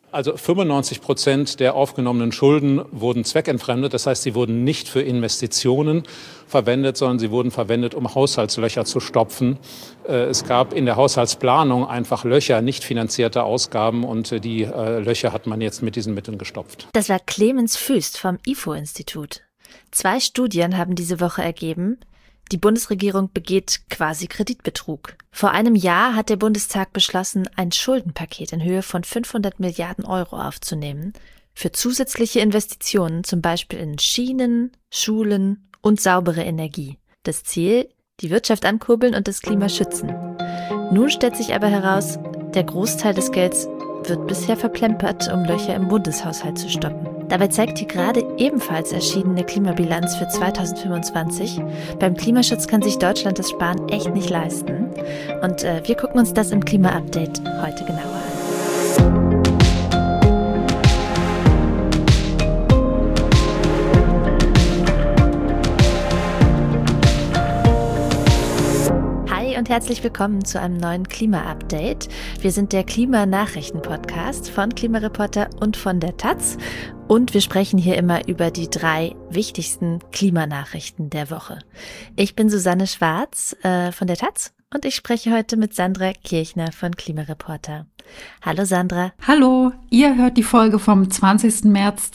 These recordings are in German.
Also 95% der aufgenommenen Schulden wurden zweckentfremdet. Das heißt, sie wurden nicht für Investitionen verwendet, sondern sie wurden verwendet, um Haushaltslöcher zu stopfen. Es gab in der Haushaltsplanung einfach Löcher, nicht finanzierte Ausgaben, und die Löcher hat man jetzt mit diesen Mitteln gestopft. Das war Clemens Füst vom IFO-Institut. 2 Studien haben diese Woche ergeben, die Bundesregierung begeht quasi Kreditbetrug. Vor einem Jahr hat der Bundestag beschlossen, ein Schuldenpaket in Höhe von 500 Milliarden Euro aufzunehmen für zusätzliche Investitionen, zum Beispiel in Schienen, Schulen und saubere Energie. Das Ziel: die Wirtschaft ankurbeln und das Klima schützen. Nun stellt sich aber heraus, der Großteil des Gelds wird bisher verplempert, um Löcher im Bundeshaushalt zu stoppen. Dabei zeigt die gerade ebenfalls erschienene Klimabilanz für 2025, beim Klimaschutz kann sich Deutschland das Sparen echt nicht leisten. Und wir gucken uns das im Klima-Update heute genauer an. Und herzlich willkommen zu einem neuen Klima-Update. Wir sind der Klimanachrichten-Podcast von Klimareporter und von der Taz. Und wir sprechen hier immer über die 3 wichtigsten Klimanachrichten der Woche. Ich bin Susanne Schwarz von der Taz und ich spreche heute mit Sandra Kirchner von Klimareporter. Hallo Sandra. Hallo, ihr hört die Folge vom 20. März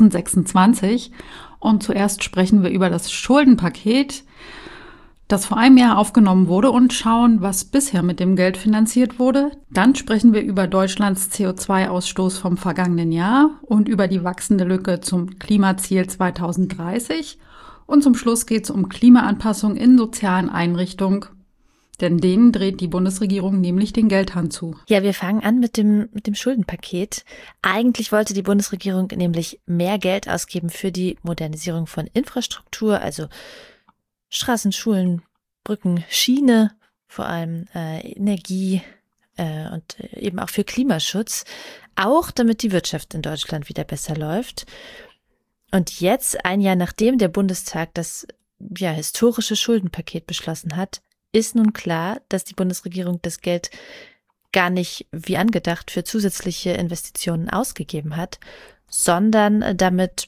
2026 und zuerst sprechen wir über das Schuldenpaket, das vor einem Jahr aufgenommen wurde, und schauen, was bisher mit dem Geld finanziert wurde. Dann sprechen wir über Deutschlands CO2-Ausstoß vom vergangenen Jahr und über die wachsende Lücke zum Klimaziel 2030. Und zum Schluss geht es um Klimaanpassung in sozialen Einrichtungen, denn denen dreht die Bundesregierung nämlich den Geldhahn zu. Ja, wir fangen an mit dem Schuldenpaket. Eigentlich wollte die Bundesregierung nämlich mehr Geld ausgeben für die Modernisierung von Infrastruktur, also Straßen, Schulen, Brücken, Schiene, vor allem Energie und eben auch für Klimaschutz, auch damit die Wirtschaft in Deutschland wieder besser läuft. Und jetzt, ein Jahr nachdem der Bundestag das historische Schuldenpaket beschlossen hat, ist nun klar, dass die Bundesregierung das Geld gar nicht wie angedacht für zusätzliche Investitionen ausgegeben hat, sondern damit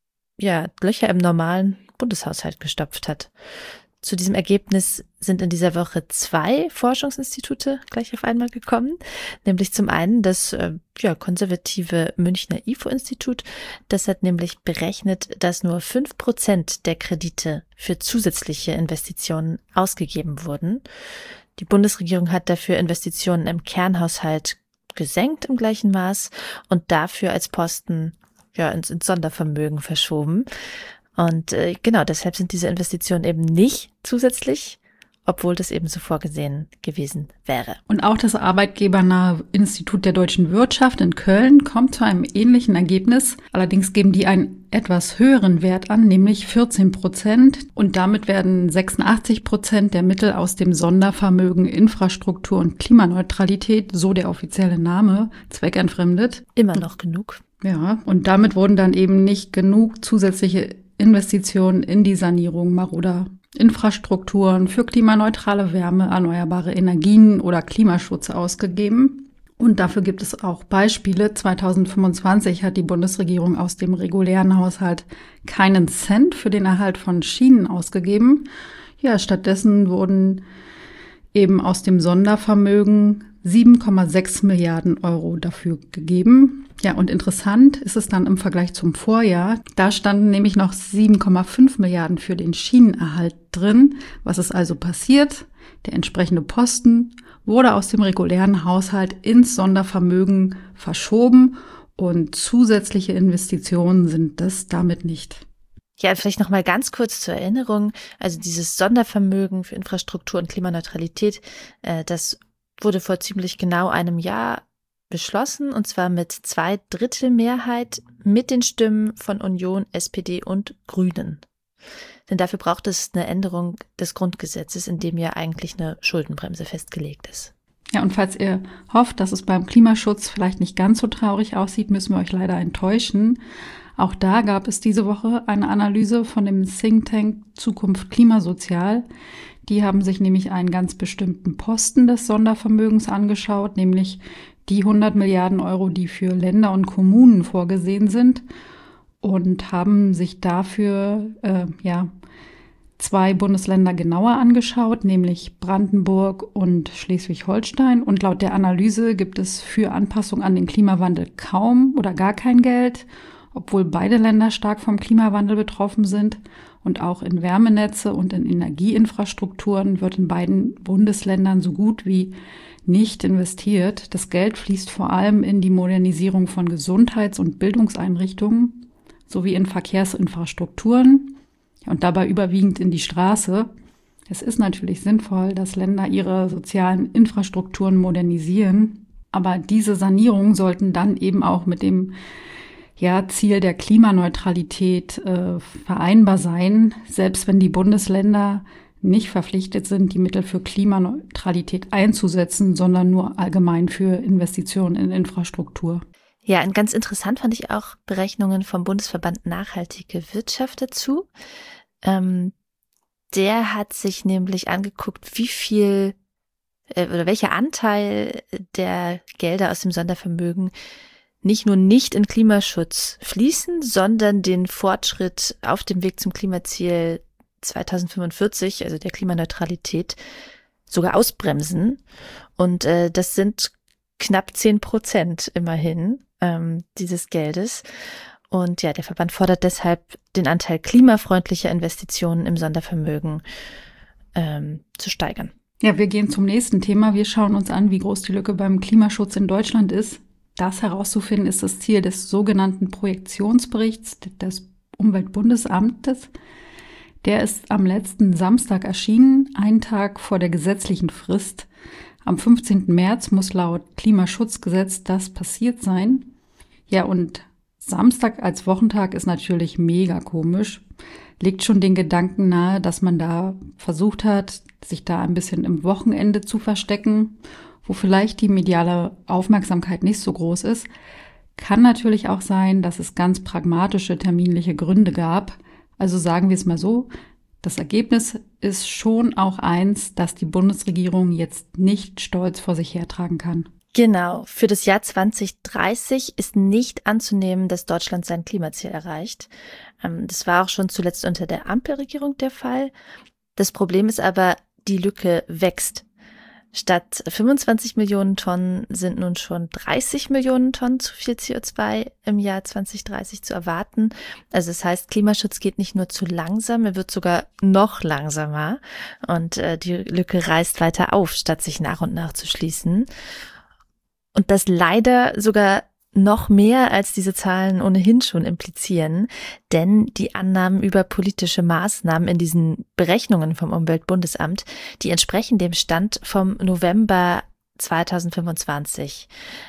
Löcher im normalen Bundeshaushalt gestopft hat. Zu diesem Ergebnis sind in dieser Woche 2 Forschungsinstitute gleich auf einmal gekommen, nämlich zum einen das konservative Münchner IFO-Institut. Das hat nämlich berechnet, dass nur 5% der Kredite für zusätzliche Investitionen ausgegeben wurden. Die Bundesregierung hat dafür Investitionen im Kernhaushalt gesenkt im gleichen Maß und dafür als Posten ins Sondervermögen verschoben. Und deshalb sind diese Investitionen eben nicht zusätzlich, obwohl das eben so vorgesehen gewesen wäre. Und auch das arbeitgebernahe Institut der deutschen Wirtschaft in Köln kommt zu einem ähnlichen Ergebnis. Allerdings geben die einen etwas höheren Wert an, nämlich 14%. Und damit werden 86% der Mittel aus dem Sondervermögen Infrastruktur und Klimaneutralität, so der offizielle Name, zweckentfremdet. Immer noch genug. Ja, und damit wurden dann eben nicht genug zusätzliche Investitionen in die Sanierung maroder Infrastrukturen für klimaneutrale Wärme, erneuerbare Energien oder Klimaschutz ausgegeben. Und dafür gibt es auch Beispiele. 2025 hat die Bundesregierung aus dem regulären Haushalt keinen Cent für den Erhalt von Schienen ausgegeben. Ja, stattdessen wurden eben aus dem Sondervermögen 7,6 Milliarden Euro dafür gegeben. Ja, und interessant ist es dann im Vergleich zum Vorjahr. Da standen nämlich noch 7,5 Milliarden für den Schienenerhalt drin. Was ist also passiert? Der entsprechende Posten wurde aus dem regulären Haushalt ins Sondervermögen verschoben und zusätzliche Investitionen sind das damit nicht. Ja, vielleicht noch mal ganz kurz zur Erinnerung. Also dieses Sondervermögen für Infrastruktur und Klimaneutralität, das wurde vor ziemlich genau einem Jahr beschlossen, und zwar mit 2/3 Mehrheit mit den Stimmen von Union, SPD und Grünen. Denn dafür braucht es eine Änderung des Grundgesetzes, in dem ja eigentlich eine Schuldenbremse festgelegt ist. Ja, und falls ihr hofft, dass es beim Klimaschutz vielleicht nicht ganz so traurig aussieht, müssen wir euch leider enttäuschen. Auch da gab es diese Woche eine Analyse von dem Think Tank Zukunft Klimasozial. Die haben sich nämlich einen ganz bestimmten Posten des Sondervermögens angeschaut, nämlich die 100 Milliarden Euro, die für Länder und Kommunen vorgesehen sind, und haben sich dafür 2 Bundesländer genauer angeschaut, nämlich Brandenburg und Schleswig-Holstein. Und laut der Analyse gibt es für Anpassung an den Klimawandel kaum oder gar kein Geld, obwohl beide Länder stark vom Klimawandel betroffen sind. Und auch in Wärmenetze und in Energieinfrastrukturen wird in beiden Bundesländern so gut wie nicht investiert. Das Geld fließt vor allem in die Modernisierung von Gesundheits- und Bildungseinrichtungen sowie in Verkehrsinfrastrukturen und dabei überwiegend in die Straße. Es ist natürlich sinnvoll, dass Länder ihre sozialen Infrastrukturen modernisieren, aber diese Sanierungen sollten dann eben auch mit dem Ziel der Klimaneutralität vereinbar sein, selbst wenn die Bundesländer nicht verpflichtet sind, die Mittel für Klimaneutralität einzusetzen, sondern nur allgemein für Investitionen in Infrastruktur. Ja, und ganz interessant fand ich auch Berechnungen vom Bundesverband Nachhaltige Wirtschaft dazu. Der hat sich nämlich angeguckt, wie viel oder welcher Anteil der Gelder aus dem Sondervermögen nicht nur nicht in Klimaschutz fließen, sondern den Fortschritt auf dem Weg zum Klimaziel 2045, also der Klimaneutralität, sogar ausbremsen. Und das sind knapp 10% immerhin dieses Geldes. Und ja, der Verband fordert deshalb, den Anteil klimafreundlicher Investitionen im Sondervermögen zu steigern. Ja, wir gehen zum nächsten Thema. Wir schauen uns an, wie groß die Lücke beim Klimaschutz in Deutschland ist. Das herauszufinden ist das Ziel des sogenannten Projektionsberichts des Umweltbundesamtes. Der ist am letzten Samstag erschienen, einen Tag vor der gesetzlichen Frist. Am 15. März muss laut Klimaschutzgesetz das passiert sein. Ja, und Samstag als Wochentag ist natürlich mega komisch. Legt schon den Gedanken nahe, dass man da versucht hat, sich da ein bisschen im Wochenende zu verstecken, wo vielleicht die mediale Aufmerksamkeit nicht so groß ist. Kann natürlich auch sein, dass es ganz pragmatische terminliche Gründe gab. Also sagen wir es mal so, das Ergebnis ist schon auch eins, das die Bundesregierung jetzt nicht stolz vor sich hertragen kann. Genau, für das Jahr 2030 ist nicht anzunehmen, dass Deutschland sein Klimaziel erreicht. Das war auch schon zuletzt unter der Ampelregierung der Fall. Das Problem ist aber, die Lücke wächst. Statt 25 Millionen Tonnen sind nun schon 30 Millionen Tonnen zu viel CO2 im Jahr 2030 zu erwarten. Also das heißt, Klimaschutz geht nicht nur zu langsam, er wird sogar noch langsamer. Und die Lücke reißt weiter auf, statt sich nach und nach zu schließen. Und das leider sogar noch mehr, als diese Zahlen ohnehin schon implizieren, denn die Annahmen über politische Maßnahmen in diesen Berechnungen vom Umweltbundesamt, die entsprechen dem Stand vom November 2025.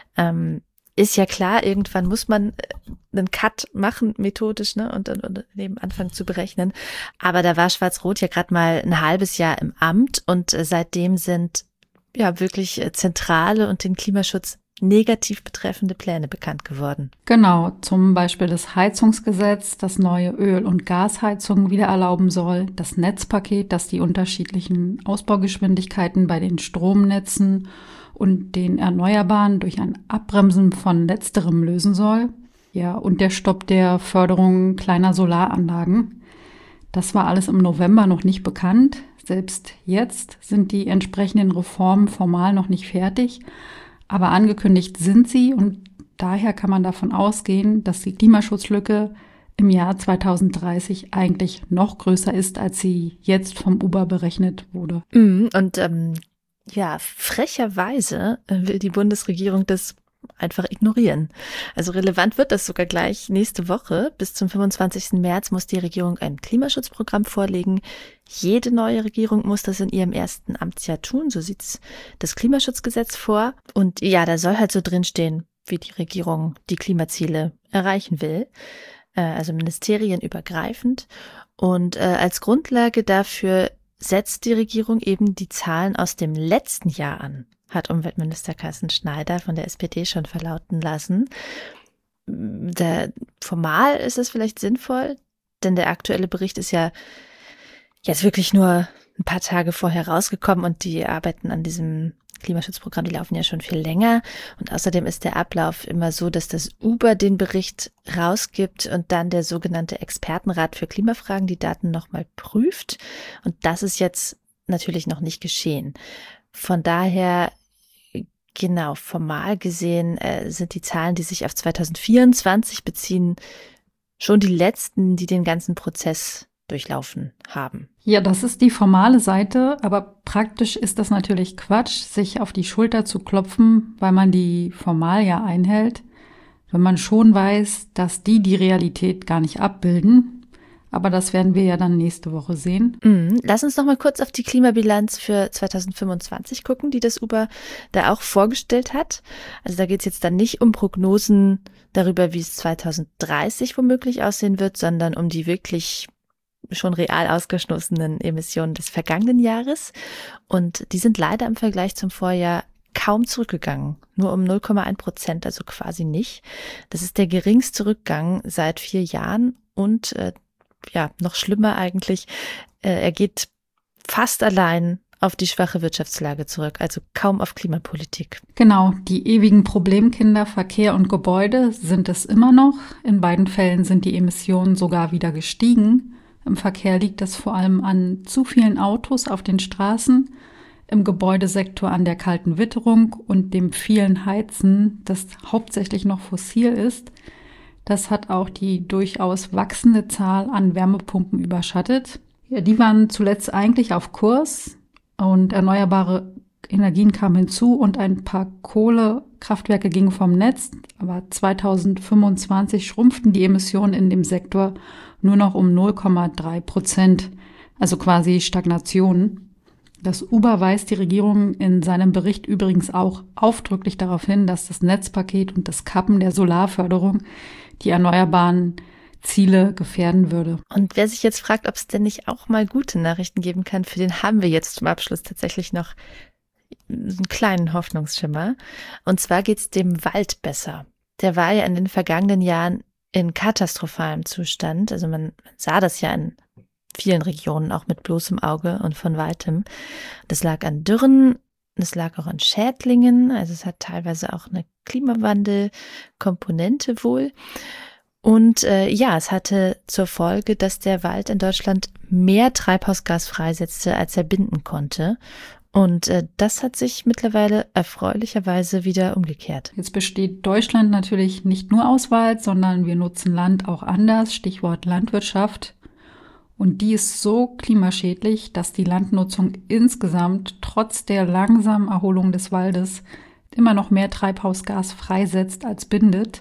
Ist ja klar, irgendwann muss man einen Cut machen, methodisch, ne, und eben anfangen zu berechnen. Aber da war Schwarz-Rot ja gerade mal ein halbes Jahr im Amt und seitdem sind ja wirklich zentrale und den Klimaschutz negativ betreffende Pläne bekannt geworden. Genau, zum Beispiel das Heizungsgesetz, das neue Öl- und Gasheizungen wieder erlauben soll, das Netzpaket, das die unterschiedlichen Ausbaugeschwindigkeiten bei den Stromnetzen und den Erneuerbaren durch ein Abbremsen von letzterem lösen soll. Ja, und der Stopp der Förderung kleiner Solaranlagen. Das war alles im November noch nicht bekannt. Selbst jetzt sind die entsprechenden Reformen formal noch nicht fertig. Aber angekündigt sind sie und daher kann man davon ausgehen, dass die Klimaschutzlücke im Jahr 2030 eigentlich noch größer ist, als sie jetzt vom UBA berechnet wurde. Und frecherweise will die Bundesregierung das einfach ignorieren. Also relevant wird das sogar gleich nächste Woche. Bis zum 25. März muss die Regierung ein Klimaschutzprogramm vorlegen. Jede neue Regierung muss das in ihrem ersten Amtsjahr tun. So sieht's das Klimaschutzgesetz vor. Und ja, da soll halt so drinstehen, wie die Regierung die Klimaziele erreichen will. Also ministerienübergreifend. Und als Grundlage dafür setzt die Regierung eben die Zahlen aus dem letzten Jahr an, hat Umweltminister Carsten Schneider von der SPD schon verlauten lassen. Formal ist es vielleicht sinnvoll, denn der aktuelle Bericht ist ja jetzt wirklich nur ein paar Tage vorher rausgekommen und die arbeiten an diesem Klimaschutzprogramm, die laufen ja schon viel länger. Und außerdem ist der Ablauf immer so, dass das Uber den Bericht rausgibt und dann der sogenannte Expertenrat für Klimafragen die Daten nochmal prüft. Und das ist jetzt natürlich noch nicht geschehen. Von daher, genau, formal gesehen sind die Zahlen, die sich auf 2024 beziehen, schon die letzten, die den ganzen Prozess durchlaufen haben. Ja, das ist die formale Seite, aber praktisch ist das natürlich Quatsch, sich auf die Schulter zu klopfen, weil man die Formalia einhält, wenn man schon weiß, dass die Realität gar nicht abbilden. Aber das werden wir ja dann nächste Woche sehen. Lass uns noch mal kurz auf die Klimabilanz für 2025 gucken, die das Uber da auch vorgestellt hat. Also da geht es jetzt dann nicht um Prognosen darüber, wie es 2030 womöglich aussehen wird, sondern um die wirklich schon real ausgestoßenen Emissionen des vergangenen Jahres. Und die sind leider im Vergleich zum Vorjahr kaum zurückgegangen. Nur um 0,1%, also quasi nicht. Das ist der geringste Rückgang seit 4 Jahren und noch schlimmer eigentlich, er geht fast allein auf die schwache Wirtschaftslage zurück, also kaum auf Klimapolitik. Genau, die ewigen Problemkinder Verkehr und Gebäude sind es immer noch. In beiden Fällen sind die Emissionen sogar wieder gestiegen. Im Verkehr liegt es vor allem an zu vielen Autos auf den Straßen, im Gebäudesektor an der kalten Witterung und dem vielen Heizen, das hauptsächlich noch fossil ist. Das hat auch die durchaus wachsende Zahl an Wärmepumpen überschattet. Ja, die waren zuletzt eigentlich auf Kurs und erneuerbare Energien kamen hinzu und ein paar Kohlekraftwerke gingen vom Netz. Aber 2025 schrumpften die Emissionen in dem Sektor nur noch um 0,3%, also quasi Stagnation. Das Uber weist die Regierung in seinem Bericht übrigens auch aufdrücklich darauf hin, dass das Netzpaket und das Kappen der Solarförderung die erneuerbaren Ziele gefährden würde. Und wer sich jetzt fragt, ob es denn nicht auch mal gute Nachrichten geben kann, für den haben wir jetzt zum Abschluss tatsächlich noch einen kleinen Hoffnungsschimmer. Und zwar geht es dem Wald besser. Der war ja in den vergangenen Jahren in katastrophalem Zustand. Also man sah das ja in vielen Regionen auch mit bloßem Auge und von weitem. Das lag an Dürren, es lag auch an Schädlingen, also es hat teilweise auch eine Klimawandelkomponente wohl. Und es hatte zur Folge, dass der Wald in Deutschland mehr Treibhausgas freisetzte, als er binden konnte. Und das hat sich mittlerweile erfreulicherweise wieder umgekehrt. Jetzt besteht Deutschland natürlich nicht nur aus Wald, sondern wir nutzen Land auch anders, Stichwort Landwirtschaft. Und die ist so klimaschädlich, dass die Landnutzung insgesamt trotz der langsamen Erholung des Waldes immer noch mehr Treibhausgas freisetzt als bindet.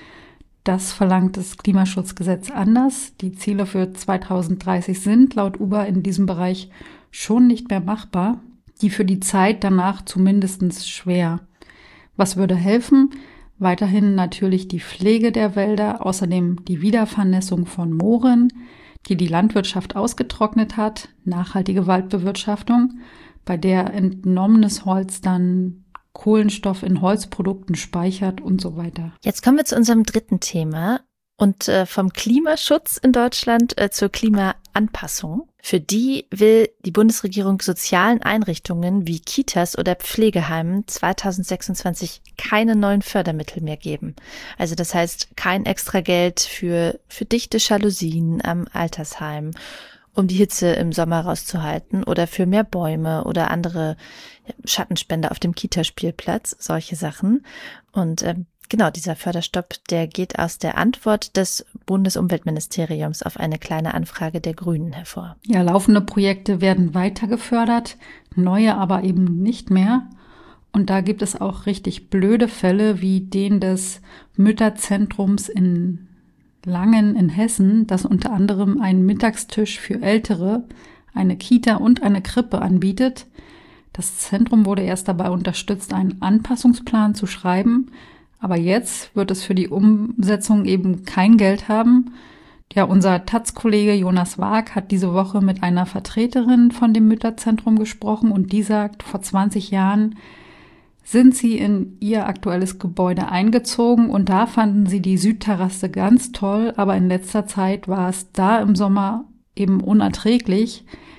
Das verlangt das Klimaschutzgesetz anders. Die Ziele für 2030 sind laut Uber in diesem Bereich schon nicht mehr machbar. Die für die Zeit danach zumindest schwer. Was würde helfen? Weiterhin natürlich die Pflege der Wälder, außerdem die Wiedervernässung von Mooren, die Landwirtschaft ausgetrocknet hat, nachhaltige Waldbewirtschaftung, bei der entnommenes Holz dann Kohlenstoff in Holzprodukten speichert und so weiter. Jetzt kommen wir zu unserem dritten Thema und vom Klimaschutz in Deutschland zur Klimaanpassung. Für die will die Bundesregierung sozialen Einrichtungen wie Kitas oder Pflegeheimen 2026 keine neuen Fördermittel mehr geben. Also das heißt kein Extrageld für dichte Jalousien am Altersheim, um die Hitze im Sommer rauszuhalten oder für mehr Bäume oder andere Schattenspender auf dem Kitaspielplatz, solche Sachen. Und genau, dieser Förderstopp, der geht aus der Antwort des Bundesumweltministeriums auf eine kleine Anfrage der Grünen hervor. Ja, laufende Projekte werden weiter gefördert, neue aber eben nicht mehr. Und da gibt es auch richtig blöde Fälle wie den des Mütterzentrums in Langen in Hessen, das unter anderem einen Mittagstisch für Ältere, eine Kita und eine Krippe anbietet. Das Zentrum wurde erst dabei unterstützt, einen Anpassungsplan zu schreiben. Aber jetzt wird es für die Umsetzung eben kein Geld haben. Ja, unser Taz-Kollege Jonas Waag hat diese Woche mit einer Vertreterin von dem Mütterzentrum gesprochen und die sagt, vor 20 Jahren sind sie in ihr aktuelles Gebäude eingezogen und da fanden sie die Südterrasse ganz toll, aber in letzter Zeit war es da im Sommer eben unerträglich.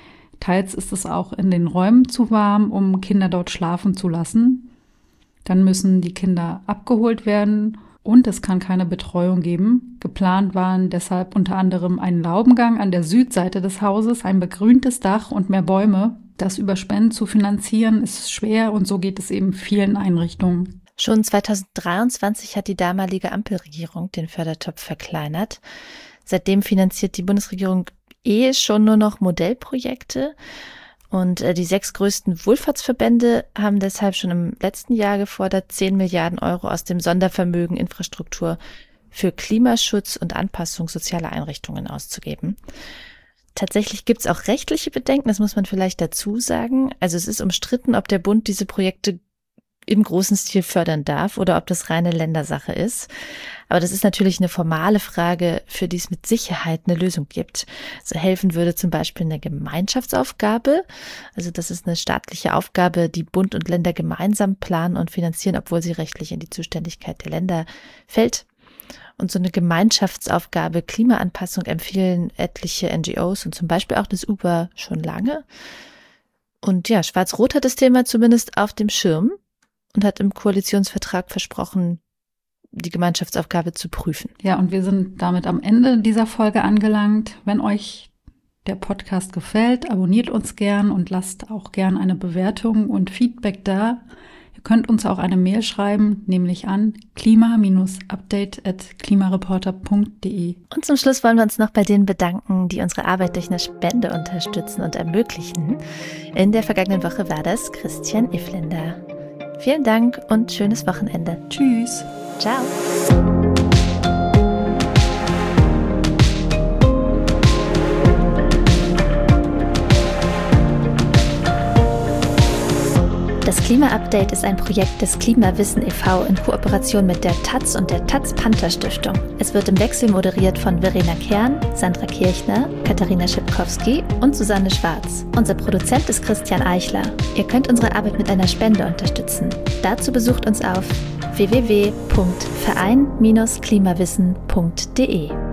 Teils ist es auch in den Räumen zu warm, um Kinder dort schlafen zu lassen. Dann müssen die Kinder abgeholt werden und es kann keine Betreuung geben. Geplant waren deshalb unter anderem ein Laubengang an der Südseite des Hauses, ein begrüntes Dach und mehr Bäume. Das über Spenden zu finanzieren ist schwer und so geht es eben vielen Einrichtungen. Schon 2023 hat die damalige Ampelregierung den Fördertopf verkleinert. Seitdem finanziert die Bundesregierung schon nur noch Modellprojekte. Und die 6 größten Wohlfahrtsverbände haben deshalb schon im letzten Jahr gefordert, 10 Milliarden Euro aus dem Sondervermögen Infrastruktur für Klimaschutz und Anpassung sozialer Einrichtungen auszugeben. Tatsächlich gibt es auch rechtliche Bedenken, das muss man vielleicht dazu sagen. Also es ist umstritten, ob der Bund diese Projekte im großen Stil fördern darf oder ob das reine Ländersache ist. Aber das ist natürlich eine formale Frage, für die es mit Sicherheit eine Lösung gibt. So helfen würde zum Beispiel eine Gemeinschaftsaufgabe. Also das ist eine staatliche Aufgabe, die Bund und Länder gemeinsam planen und finanzieren, obwohl sie rechtlich in die Zuständigkeit der Länder fällt. Und so eine Gemeinschaftsaufgabe Klimaanpassung empfehlen etliche NGOs und zum Beispiel auch das Uber schon lange. Und ja, Schwarz-Rot hat das Thema zumindest auf dem Schirm und hat im Koalitionsvertrag versprochen, die Gemeinschaftsaufgabe zu prüfen. Ja, und wir sind damit am Ende dieser Folge angelangt. Wenn euch der Podcast gefällt, abonniert uns gern und lasst auch gern eine Bewertung und Feedback da. Ihr könnt uns auch eine Mail schreiben, nämlich an klima-update@klimareporter.de. Und zum Schluss wollen wir uns noch bei denen bedanken, die unsere Arbeit durch eine Spende unterstützen und ermöglichen. In der vergangenen Woche war das Christian Iflinder. Vielen Dank und schönes Wochenende. Tschüss. Ciao. Das Klima-Update ist ein Projekt des Klimawissen e.V. in Kooperation mit der taz und der Taz-Panther-Stiftung. Es wird im Wechsel moderiert von Verena Kern, Sandra Kirchner, Katharina Schipkowski und Susanne Schwarz. Unser Produzent ist Christian Eichler. Ihr könnt unsere Arbeit mit einer Spende unterstützen. Dazu besucht uns auf www.verein-klimawissen.de.